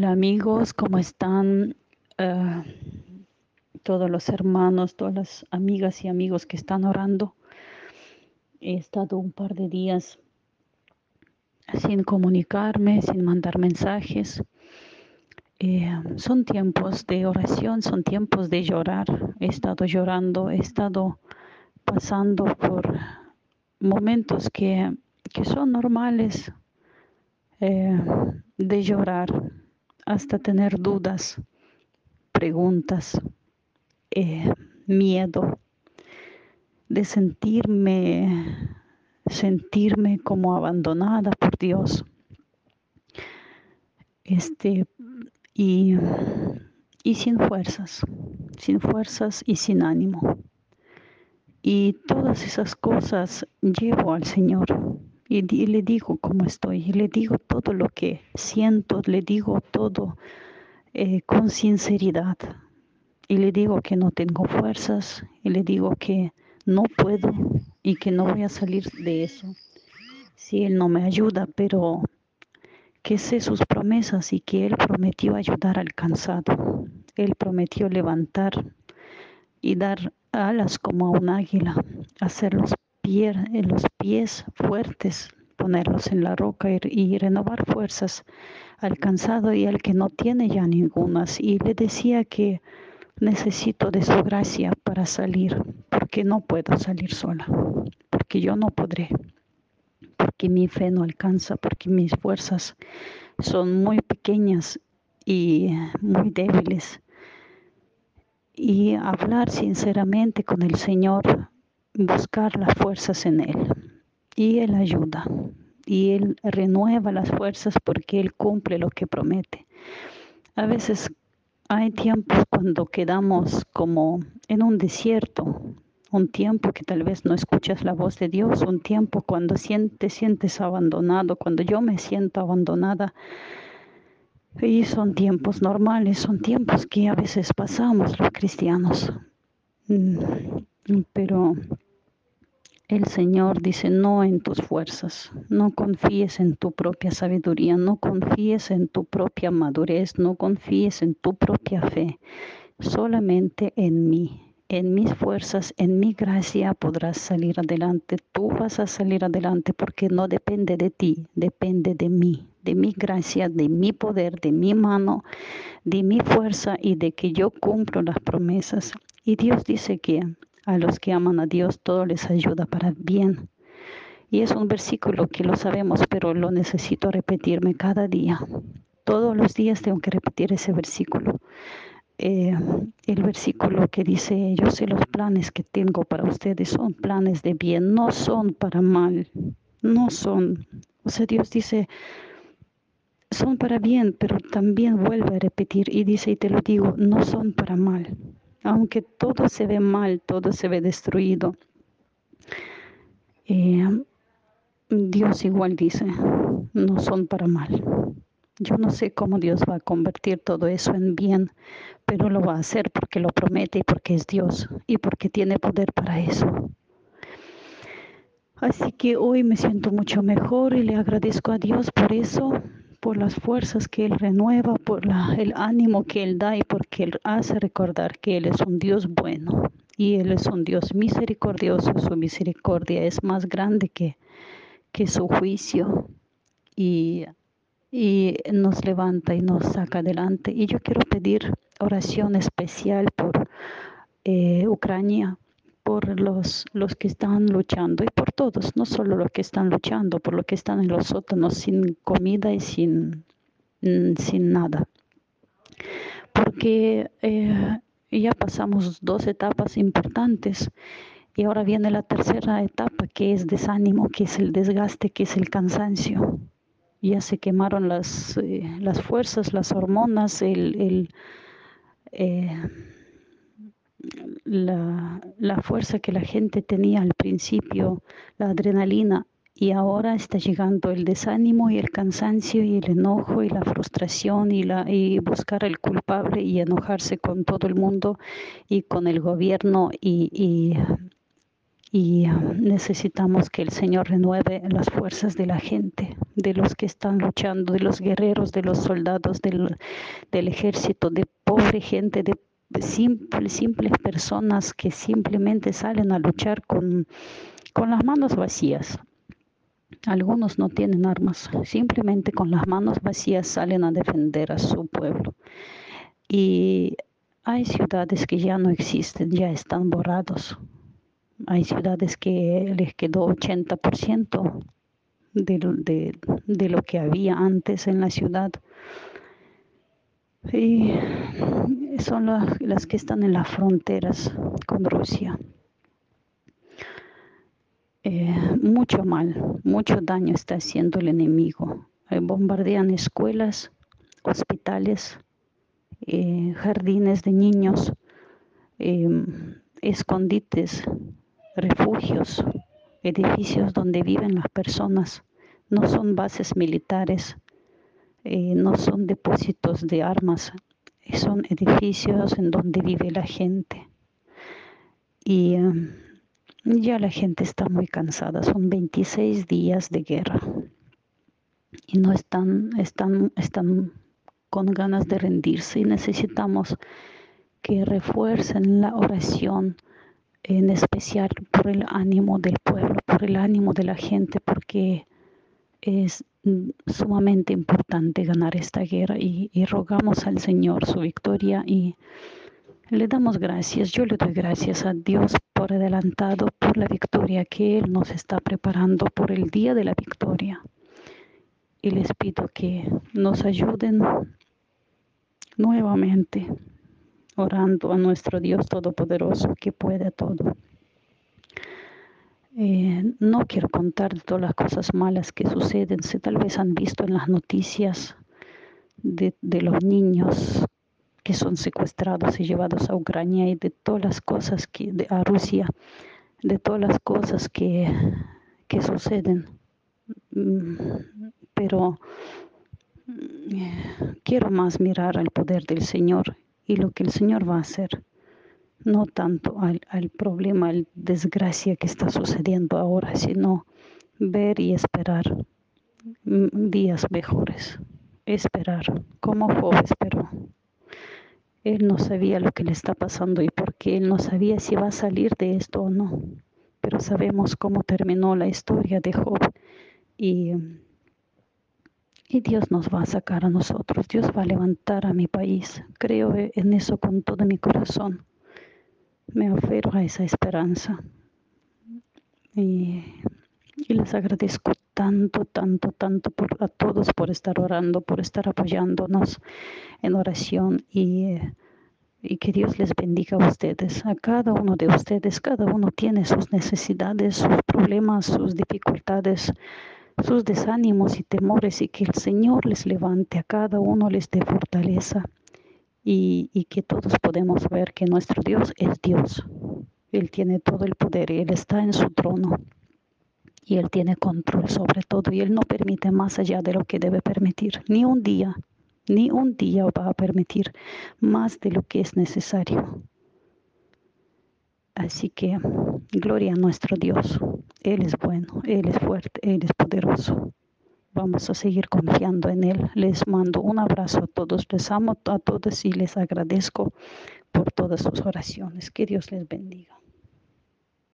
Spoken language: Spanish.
Hola amigos, ¿cómo están? Ah, Todos los hermanos, todas las amigas y amigos que están orando. He estado un par de días sin comunicarme, sin mandar mensajes. Son tiempos de oración, son tiempos de llorar. He estado llorando, he estado pasando por momentos que son normales, eh, de llorar, hasta tener dudas, preguntas, miedo, de sentirme como abandonada por Dios, este, y, y sin fuerzas y sin ánimo. Y todas esas cosas llevo al Señor y le digo cómo estoy, y le digo todo lo que siento, le digo todo con sinceridad. Y le digo que no tengo fuerzas, y le digo que no puedo y que no voy a salir de eso si Él no me ayuda, pero que sé sus promesas y que Él prometió ayudar al cansado. Él prometió levantar y dar alas como a un águila, hacer los pies fuertes, ponerlos en la roca y renovar fuerzas al cansado y al que no tiene ya ningunas. Y le decía que necesito de su gracia para salir, porque no puedo salir sola, porque yo no podré, porque mi fe no alcanza, porque mis fuerzas son muy pequeñas y muy débiles. Y hablar sinceramente con el Señor, buscar las fuerzas en Él. Y Él ayuda, y Él renueva las fuerzas porque Él cumple lo que promete. A veces hay tiempos cuando quedamos como en un desierto, un tiempo que tal vez no escuchas la voz de Dios, un tiempo cuando te sientes abandonado, cuando yo me siento abandonada. Y son tiempos normales, son tiempos que a veces pasamos los cristianos. Pero el Señor dice, no en tus fuerzas, no confíes en tu propia sabiduría, no confíes en tu propia madurez, no confíes en tu propia fe, solamente en mí, en mis fuerzas, en mi gracia podrás salir adelante. Tú vas a salir adelante porque no depende de ti, depende de mí, de mi gracia, de mi poder, de mi mano, de mi fuerza y de que yo cumplo las promesas. Y Dios dice que a los que aman a Dios todo les ayuda para bien. Y es un versículo que lo sabemos, pero lo necesito repetirme cada día. Todos los días tengo que repetir ese versículo. El versículo que dice, yo sé los planes que tengo para ustedes, son planes de bien, no son para mal, no son. O sea, Dios dice, son para bien, pero también vuelve a repetir y dice, y te lo digo, no son para mal. Aunque todo se ve mal, todo se ve destruido, Dios igual dice, no son para mal. Yo no sé cómo Dios va a convertir todo eso en bien, pero lo va a hacer porque lo promete y porque es Dios y porque tiene poder para eso. Así que hoy me siento mucho mejor y le agradezco a Dios por eso, por las fuerzas que Él renueva, por el ánimo que Él da y porque Él hace recordar que Él es un Dios bueno y Él es un Dios misericordioso. Su misericordia es más grande que su juicio y, y nos levanta y nos saca adelante. Y yo quiero pedir oración especial por Ucrania, por los que están luchando y por todos, no solo los que están luchando, por los que están en los sótanos sin comida y sin nada. Porque ya pasamos 2 etapas importantes y ahora viene la tercera etapa, que es desánimo, que es el desgaste, que es el cansancio. Ya se quemaron las fuerzas, las hormonas, eh, la fuerza que la gente tenía al principio, la adrenalina, y ahora está llegando el desánimo y el cansancio y el enojo y la frustración y buscar al culpable y enojarse con todo el mundo y con el gobierno Y necesitamos que el Señor renueve las fuerzas de la gente, de los que están luchando, de los guerreros, de los soldados, del ejército, de pobre gente, de simples personas que simplemente salen a luchar con las manos vacías. Algunos no tienen armas, simplemente con las manos vacías salen a defender a su pueblo. Y hay ciudades que ya no existen, ya están borrados. Hay ciudades que les quedó 80% de lo que había antes en la ciudad. Y son las que están en las fronteras con Rusia. Mucho mal, mucho daño está haciendo el enemigo. Bombardean escuelas, hospitales, jardines de niños, escondites, refugios, edificios donde viven las personas. No son bases militares, no son depósitos de armas, son edificios en donde vive la gente. Y ya la gente está muy cansada, son 26 días de guerra y no están con ganas de rendirse, y necesitamos que refuercen la oración, en especial por el ánimo del pueblo, por el ánimo de la gente, porque es sumamente importante ganar esta guerra, y rogamos al Señor su victoria y le damos gracias. Yo le doy gracias a Dios por adelantado, por la victoria que Él nos está preparando, por el día de la victoria. Y les pido que nos ayuden nuevamente, orando a nuestro Dios Todopoderoso que puede todo. No quiero contar de todas las cosas malas que suceden. Si tal vez han visto en las noticias de los niños que son secuestrados y llevados a Ucrania, y de todas las cosas a Rusia, de todas las cosas que suceden. Pero quiero más mirar al poder del Señor y lo que el Señor va a hacer, no tanto al problema, al desgracia que está sucediendo ahora, sino ver y esperar días mejores. Esperar, como Job esperó. Él no sabía lo que le está pasando y porque él no sabía si va a salir de esto o no. Pero sabemos cómo terminó la historia de Job, y Dios nos va a sacar a nosotros. Dios va a levantar a mi país. Creo en eso con todo mi corazón. Me aferro a esa esperanza. Y les agradezco tanto a todos por estar orando, por estar apoyándonos en oración, y que Dios les bendiga a ustedes, a cada uno de ustedes. Cada uno tiene sus necesidades, sus problemas, sus dificultades, sus desánimos y temores, y que el Señor les levante, a cada uno les dé fortaleza, y que todos podemos ver que nuestro Dios es Dios. Él tiene todo el poder y Él está en su trono. Y Él tiene control sobre todo, y Él no permite más allá de lo que debe permitir. Ni un día va a permitir más de lo que es necesario. Así que gloria a nuestro Dios. Él es bueno, Él es fuerte, Él es poderoso. Vamos a seguir confiando en Él. Les mando un abrazo a todos. Les amo a todos y les agradezco por todas sus oraciones. Que Dios les bendiga.